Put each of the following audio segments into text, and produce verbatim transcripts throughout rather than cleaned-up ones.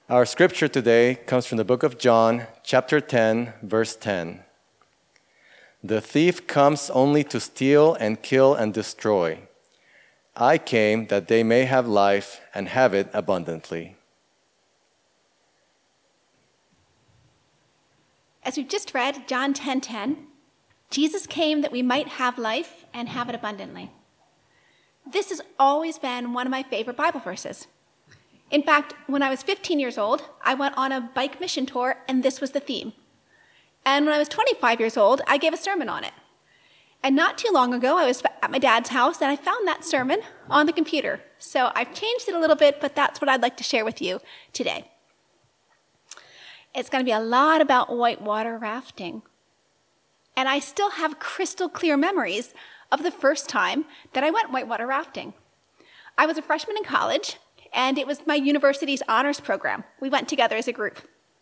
Our scripture today comes from the book of John, chapter ten, verse ten. The thief comes only to steal and kill and destroy. I came that they may have life and have it abundantly. As we've just read, John ten ten, Jesus came that we might have life and have it abundantly. This has always been one of my favorite Bible verses. In fact, when I was fifteen years old, I went on a bike mission tour, and this was the theme. And when I was twenty-five years old, I gave a sermon on it. And not too long ago, I was at my dad's house, and I found that sermon on the computer. So I've changed it a little bit, but that's what I'd like to share with you today. It's going to be a lot about whitewater rafting. And I still have crystal clear memories of the first time that I went whitewater rafting. I was a freshman in college, and it was my university's honors program. We went together as a group.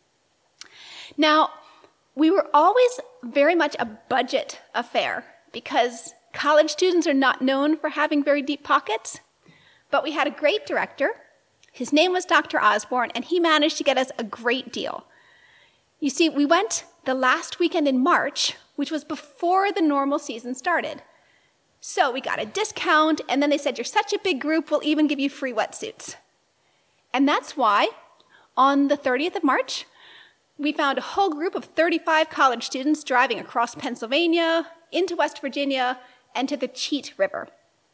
Now, we were always very much a budget affair because college students are not known for having very deep pockets, but we had a great director. His name was Doctor Osborne, and he managed to get us a great deal. You see, we went the last weekend in March, which was before the normal season started. So we got a discount, and then they said, you're such a big group, we'll even give you free wetsuits. And that's why, on the thirtieth of March, we found a whole group of thirty-five college students driving across Pennsylvania, into West Virginia, and to the Cheat River.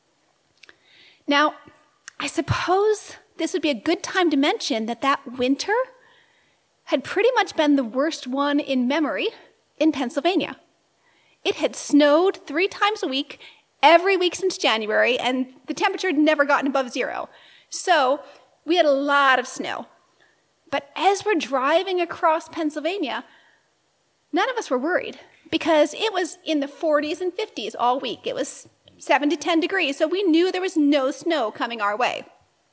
Now, I suppose this would be a good time to mention that that winter had pretty much been the worst one in memory in Pennsylvania. It had snowed three times a week, every week since January, and the temperature had never gotten above zero. So we had a lot of snow. But as we're driving across Pennsylvania, none of us were worried because it was in the forties and fifties all week. It was seven to ten degrees, so we knew there was no snow coming our way.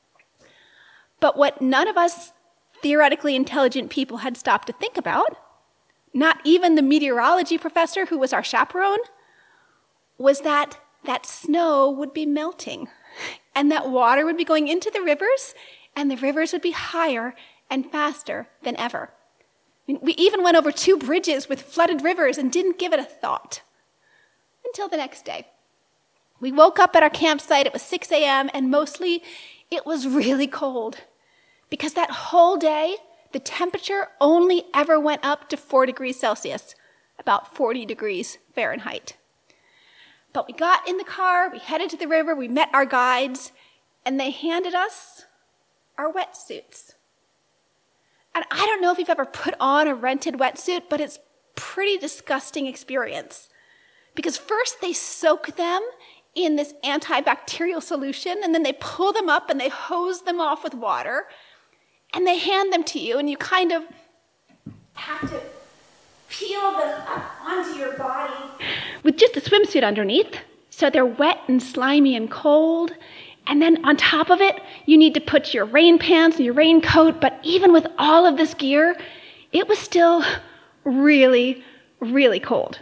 But what none of us theoretically intelligent people had stopped to think about, not even the meteorology professor who was our chaperone, was that that snow would be melting and that water would be going into the rivers and the rivers would be higher and faster than ever. I mean, we even went over two bridges with flooded rivers and didn't give it a thought until the next day. We woke up at our campsite, it was six a.m., and mostly it was really cold because that whole day, the temperature only ever went up to four degrees Celsius, about forty degrees Fahrenheit. But we got in the car, we headed to the river, we met our guides, and they handed us our wetsuits. And I don't know if you've ever put on a rented wetsuit, but it's a pretty disgusting experience. Because first they soak them in this antibacterial solution, and then they pull them up and they hose them off with water, and they hand them to you, and you kind of have to peel them up onto your body with just a swimsuit underneath, so they're wet and slimy and cold. And then on top of it, you need to put your rain pants and your raincoat, but even with all of this gear, it was still really, really cold.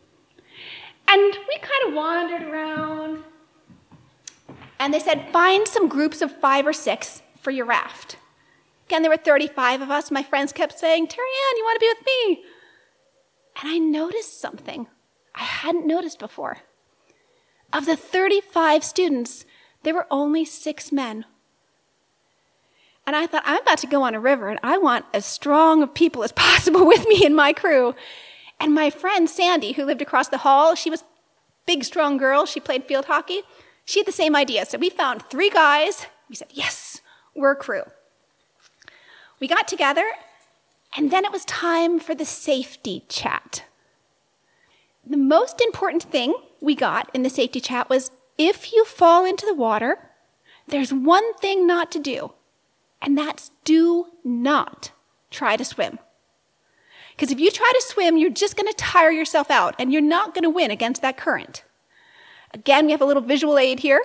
And we kind of wandered around, and they said, find some groups of five or six for your raft. Again, there were thirty-five of us. My friends kept saying, Terry Ann, you want to be with me? And I noticed something I hadn't noticed before. Of the thirty-five students, there were only six men. And I thought, I'm about to go on a river, and I want as strong of people as possible with me in my crew. And my friend Sandy, who lived across the hall, she was a big, strong girl. She played field hockey. She had the same idea. So we found three guys. We said, yes, we're a crew. We got together, and then it was time for the safety chat. The most important thing we got in the safety chat was, if you fall into the water, there's one thing not to do, and that's do not try to swim. Because if you try to swim, you're just going to tire yourself out, and you're not going to win against that current. Again, we have a little visual aid here.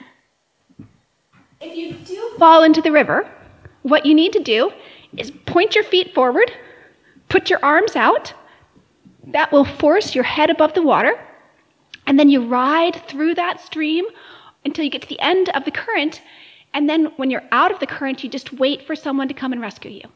If you do fall into the river, what you need to do is point your feet forward, put your arms out. That will force your head above the water. And then you ride through that stream until you get to the end of the current, And then when you're out of the current, you just wait for someone to come and rescue you.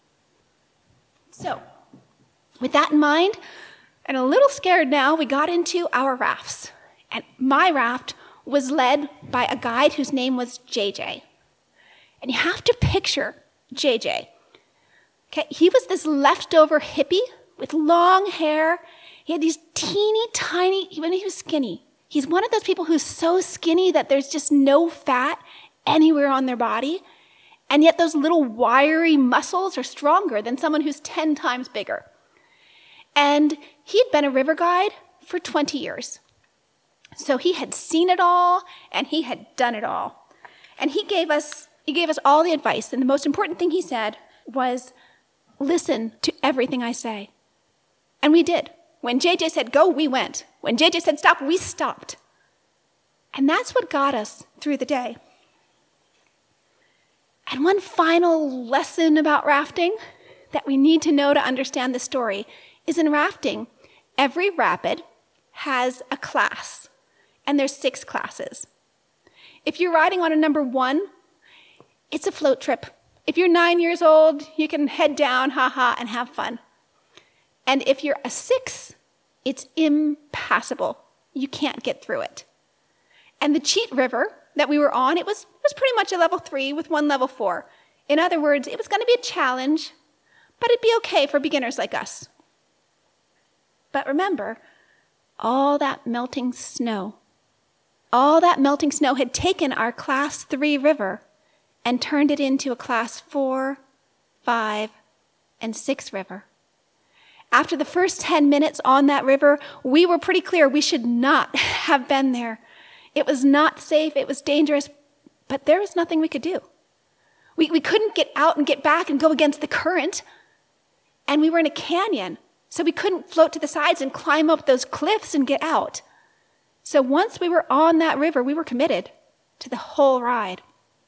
So, with that in mind, and a little scared now, we got into our rafts. And my raft was led by a guide whose name was J J. And you have to picture J J. Okay, he was this leftover hippie with long hair. He had these teeny tiny, when he was skinny, he's one of those people who's so skinny that there's just no fat anywhere on their body. And yet those little wiry muscles are stronger than someone who's ten times bigger. And he'd been a river guide for twenty years. So he had seen it all, and he had done it all. And he gave us, he gave us all the advice. And the most important thing he said was, listen to everything I say. And we did. When J J said go, we went. When J J said stop, we stopped. And that's what got us through the day. And one final lesson about rafting that we need to know to understand the story is in rafting, every rapid has a class, and there's six classes. If you're riding on a number one, it's a float trip. If you're nine years old, you can head down, ha-ha, and have fun. And if you're a six, it's impassable. You can't get through it. And the Cheat River that we were on, it was, it was pretty much a level three with one level four. In other words, it was going to be a challenge, but it'd be okay for beginners like us. But remember, all that melting snow, all that melting snow had taken our class three river and turned it into a class four, five, and six river. After the first ten minutes on that river, we were pretty clear we should not have been there. It was not safe, it was dangerous, but there was nothing we could do. We, we couldn't get out and get back and go against the current, and we were in a canyon, so we couldn't float to the sides and climb up those cliffs and get out. So once we were on that river, we were committed to the whole ride.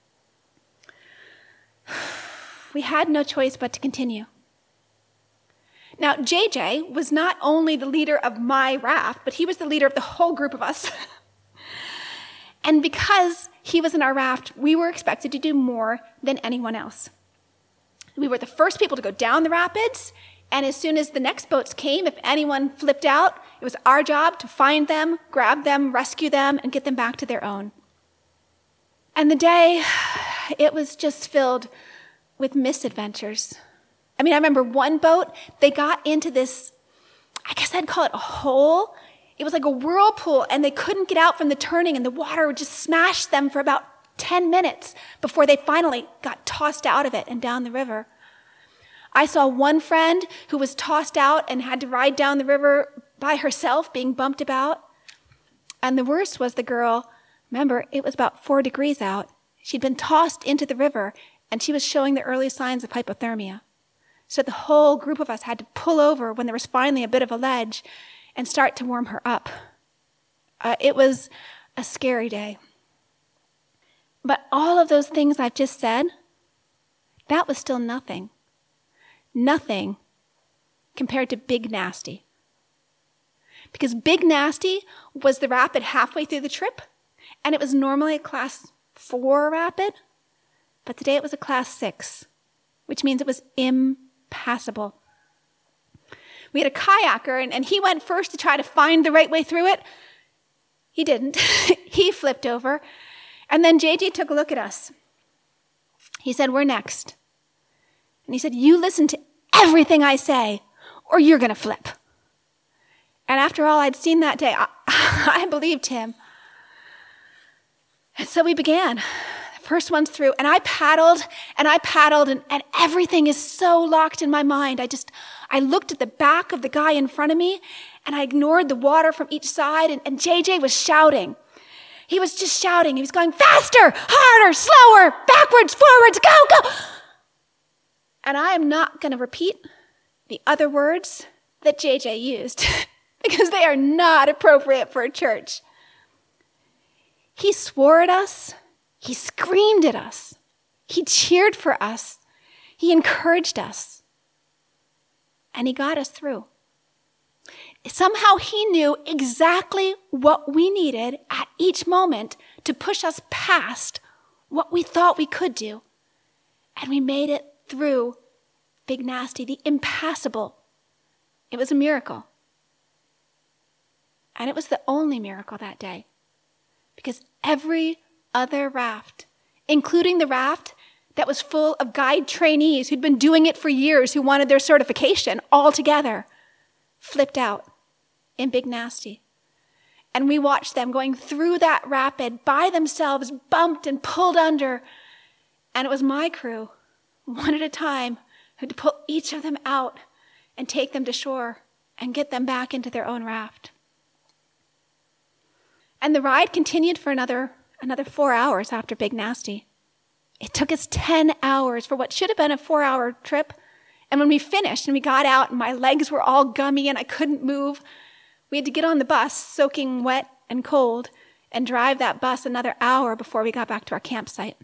We had no choice but to continue. Now, J J was not only the leader of my raft, but he was the leader of the whole group of us. And because he was in our raft, we were expected to do more than anyone else. We were the first people to go down the rapids, and as soon as the next boats came, if anyone flipped out, it was our job to find them, grab them, rescue them, and get them back to their own. And the day, it was just filled with misadventures. I mean, I remember one boat, they got into this, I guess I'd call it a hole. It was like a whirlpool, and they couldn't get out from the turning, and the water would just smash them for about ten minutes before they finally got tossed out of it and down the river. I saw one friend who was tossed out and had to ride down the river by herself, being bumped about. And the worst was the girl, remember, it was about four degrees out. She'd been tossed into the river, and she was showing the early signs of hypothermia. So the whole group of us had to pull over when there was finally a bit of a ledge and start to warm her up. Uh, it was a scary day. But all of those things I've just said, that was still nothing. Nothing compared to Big Nasty. Because Big Nasty was the rapid halfway through the trip, and it was normally a class four rapid, but today it was a class six, which means it was impassable. We had a kayaker, and, and he went first to try to find the right way through it. He didn't. He flipped over. And then J J took a look at us. He said, we're next. And he said, you listen to everything I say, or you're going to flip. And after all I'd seen that day, I, I believed him. And so we began. The first one's through, and I paddled, and I paddled, and, and everything is so locked in my mind. I just, I looked at the back of the guy in front of me, and I ignored the water from each side, and, and J J was shouting. He was just shouting. He was going faster, harder, slower, backwards, forwards, go, go. And I am not going to repeat the other words that J J used because they are not appropriate for a church. He swore at us. He screamed at us. He cheered for us. He encouraged us. And he got us through. Somehow he knew exactly what we needed at each moment to push us past what we thought we could do. And we made it through Big Nasty, the impassable. It was a miracle. And it was the only miracle that day. Because every other raft, including the raft that was full of guide trainees who'd been doing it for years, who wanted their certification all together, flipped out in Big Nasty. And we watched them going through that rapid by themselves, bumped and pulled under. And it was my crew, one at a time, who had to pull each of them out and take them to shore and get them back into their own raft. And the ride continued for another, another four hours after Big Nasty. It took us ten hours for what should have been a four-hour trip. And when we finished and we got out and my legs were all gummy and I couldn't move, we had to get on the bus, soaking wet and cold, and drive that bus another hour before we got back to our campsite.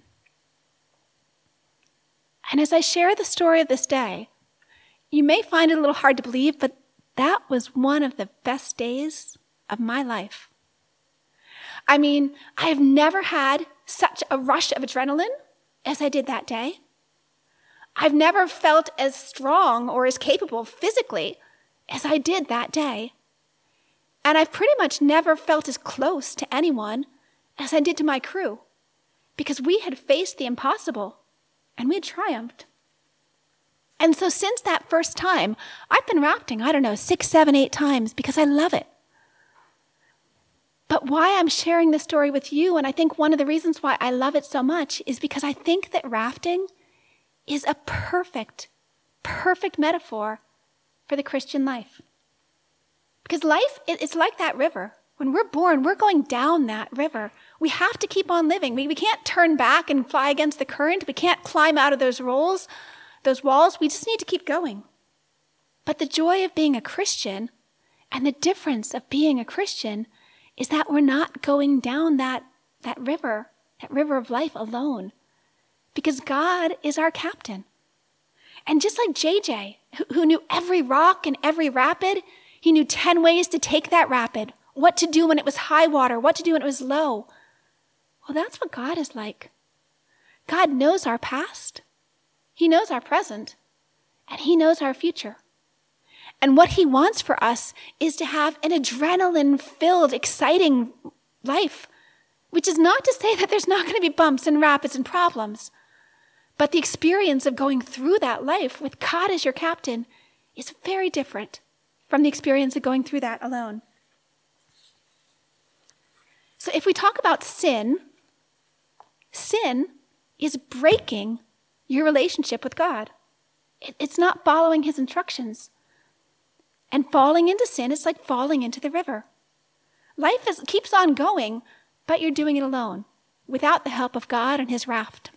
And as I share the story of this day, you may find it a little hard to believe, but that was one of the best days of my life. I mean, I have never had such a rush of adrenaline as I did that day. I've never felt as strong or as capable physically as I did that day. And I've pretty much never felt as close to anyone as I did to my crew, because we had faced the impossible and we had triumphed. And so since that first time, I've been rafting, I don't know, six, seven, eight times because I love it. But why I'm sharing this story with you, and I think one of the reasons why I love it so much, is because I think that rafting is a perfect, perfect metaphor for the Christian life. Because life, it's like that river. When we're born, we're going down that river. We have to keep on living. We, we can't turn back and fly against the current. We can't climb out of those rolls, those walls. We just need to keep going. But the joy of being a Christian and the difference of being a Christian is that we're not going down that, that river, that river of life alone, because God is our captain. And just like J J, who, who knew every rock and every rapid, he knew ten ways to take that rapid, what to do when it was high water, what to do when it was low. Well, that's what God is like. God knows our past, he knows our present, and he knows our future. And what he wants for us is to have an adrenaline-filled, exciting life, which is not to say that there's not going to be bumps and rapids and problems. But the experience of going through that life with God as your captain is very different from the experience of going through that alone. So if we talk about sin, sin is breaking your relationship with God. It's not following his instructions. And falling into sin is like falling into the river. Life is, keeps on going, but you're doing it alone, without the help of God and his raft.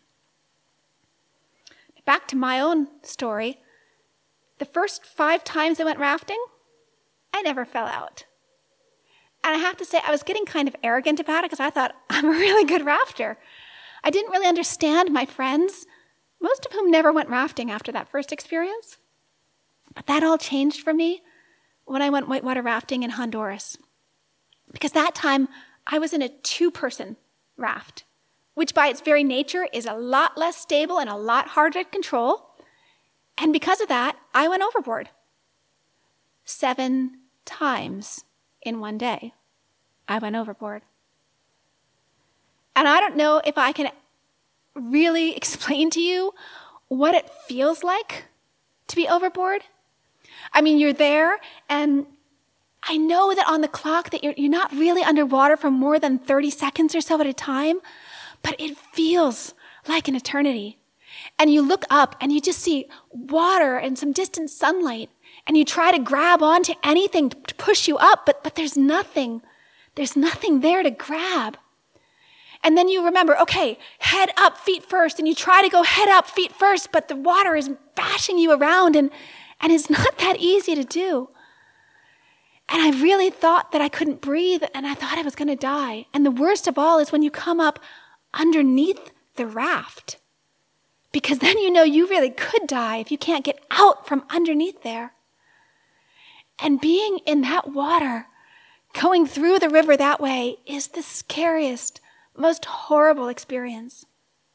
Back to my own story, the first five times I went rafting, I never fell out. And I have to say, I was getting kind of arrogant about it because I thought, I'm a really good rafter. I didn't really understand my friends, most of whom never went rafting after that first experience. But that all changed for me when I went whitewater rafting in Honduras. Because that time, I was in a two-person raft, which by its very nature is a lot less stable and a lot harder to control. And because of that, I went overboard. Seven times in one day, I went overboard. And I don't know if I can really explain to you what it feels like to be overboard. I mean, you're there, and I know that on the clock that you're, you're not really underwater for more than thirty seconds or so at a time, but it feels like an eternity. And you look up, and you just see water and some distant sunlight, and you try to grab onto anything to push you up, but, but there's nothing. There's nothing there to grab. And then you remember, okay, head up, feet first, and you try to go head up, feet first, but the water is bashing you around, and And it's not that easy to do. And I really thought that I couldn't breathe, and I thought I was going to die. And the worst of all is when you come up underneath the raft, because then you know you really could die if you can't get out from underneath there. And being in that water, going through the river that way, is the scariest, most horrible experience.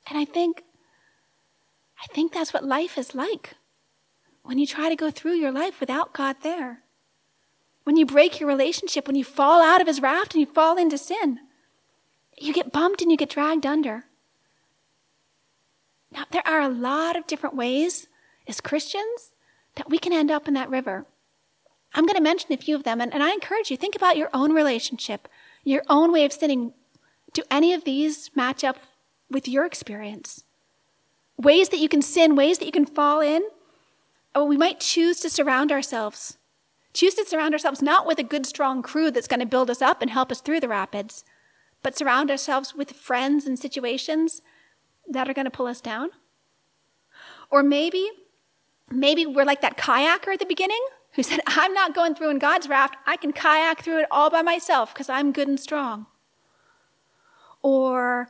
And I think, I think that's what life is like when you try to go through your life without God there. When you break your relationship, when you fall out of his raft and you fall into sin, you get bumped and you get dragged under. Now, there are a lot of different ways as Christians that we can end up in that river. I'm going to mention a few of them, and, and I encourage you, think about your own relationship, your own way of sinning. Do any of these match up with your experience? Ways that you can sin, ways that you can fall in. Oh, we might choose to surround ourselves. Choose to surround ourselves not with a good, strong crew that's going to build us up and help us through the rapids, but surround ourselves with friends and situations that are going to pull us down. Or maybe, maybe we're like that kayaker at the beginning who said, I'm not going through in God's raft. I can kayak through it all by myself because I'm good and strong. Or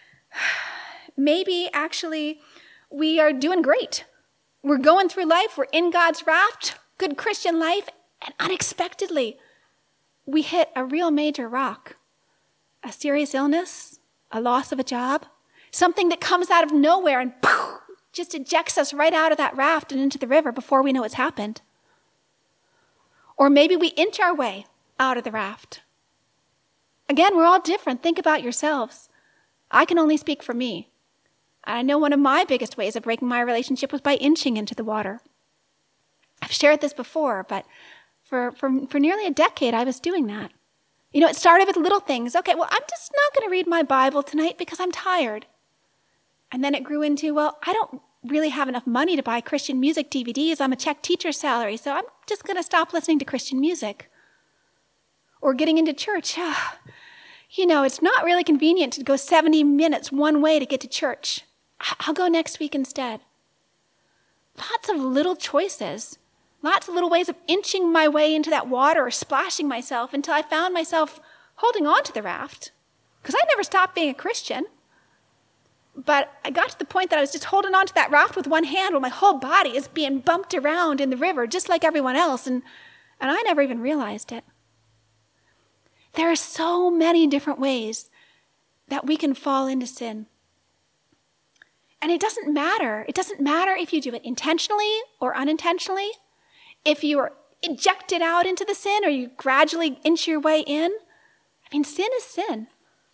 maybe actually we are doing great. We're going through life. We're in God's raft, good Christian life, and unexpectedly we hit a real major rock, a serious illness, a loss of a job, something that comes out of nowhere and poof, just ejects us right out of that raft and into the river before we know it's happened. Or maybe we inch our way out of the raft. Again, we're all different. Think about yourselves. I can only speak for me. I know one of my biggest ways of breaking my relationship was by inching into the water. I've shared this before, but for, for, for nearly a decade, I was doing that. You know, it started with little things. Okay, well, I'm just not going to read my Bible tonight because I'm tired. And then it grew into, well, I don't really have enough money to buy Christian music D V Ds. I'm a check teacher's salary, so I'm just going to stop listening to Christian music. Or getting into church. You know, it's not really convenient to go seventy minutes one way to get to church. I'll go next week instead. Lots of little choices. Lots of little ways of inching my way into that water or splashing myself until I found myself holding on to the raft. Because I never stopped being a Christian. But I got to the point that I was just holding on to that raft with one hand while my whole body is being bumped around in the river just like everyone else, and, and I never even realized it. There are so many different ways that we can fall into sin. And it doesn't matter. It doesn't matter if you do it intentionally or unintentionally, if you are ejected out into the sin or you gradually inch your way in. I mean, sin is sin.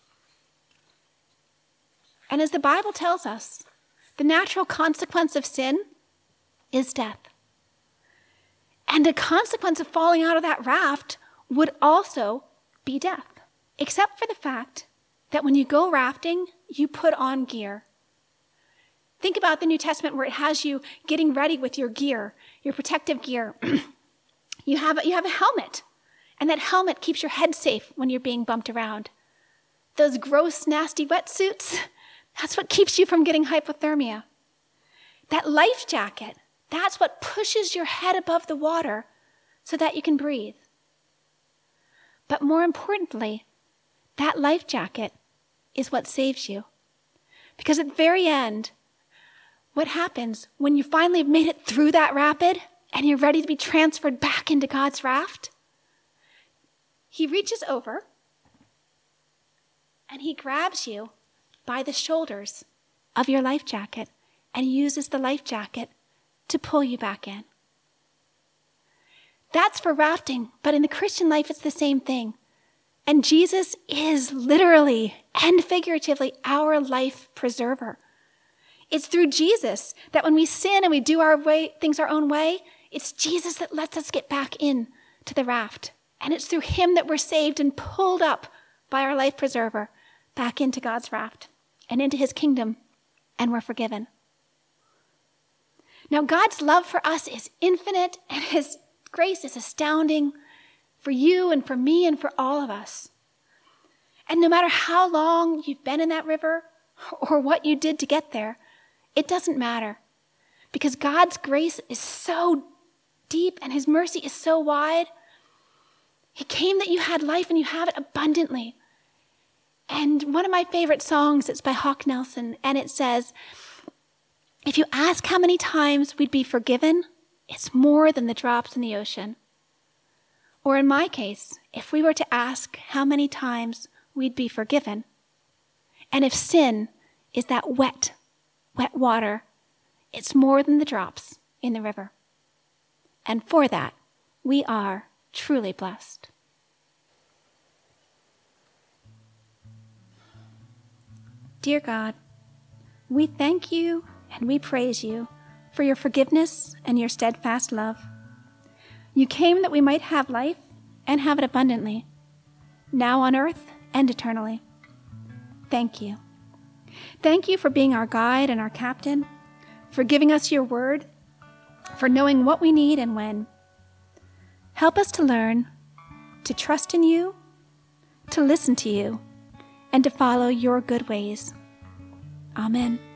And as the Bible tells us, the natural consequence of sin is death. And the consequence of falling out of that raft would also be death, except for the fact that when you go rafting, you put on gear. Think about the New Testament where it has you getting ready with your gear, your protective gear. you have a, you have a helmet, and that helmet keeps your head safe when you're being bumped around. Those gross, nasty wetsuits, that's what keeps you from getting hypothermia. That life jacket, that's what pushes your head above the water so that you can breathe. But more importantly, that life jacket is what saves you. Because at the very end, what happens when you finally have made it through that rapid and you're ready to be transferred back into God's raft? He reaches over and he grabs you by the shoulders of your life jacket and uses the life jacket to pull you back in. That's for rafting, but in the Christian life, it's the same thing. And Jesus is literally and figuratively our life preserver. It's through Jesus that when we sin and we do our way, things our own way, it's Jesus that lets us get back in to the raft. And it's through him that we're saved and pulled up by our life preserver back into God's raft and into his kingdom, and we're forgiven. Now, God's love for us is infinite, and his grace is astounding for you and for me and for all of us. And no matter how long you've been in that river or what you did to get there, it doesn't matter, because God's grace is so deep and his mercy is so wide. He came that you had life and you have it abundantly. And one of my favorite songs, it's by Hawk Nelson, and it says, if you ask how many times we'd be forgiven, it's more than the drops in the ocean. Or in my case, if we were to ask how many times we'd be forgiven, and if sin is that wet, wet water. It's more than the drops in the river. And for that, we are truly blessed. Dear God, we thank you and we praise you for your forgiveness and your steadfast love. You came that we might have life and have it abundantly, now on earth and eternally. Thank you. Thank you for being our guide and our captain, for giving us your word, for knowing what we need and when. Help us to learn to trust in you, to listen to you, and to follow your good ways. Amen.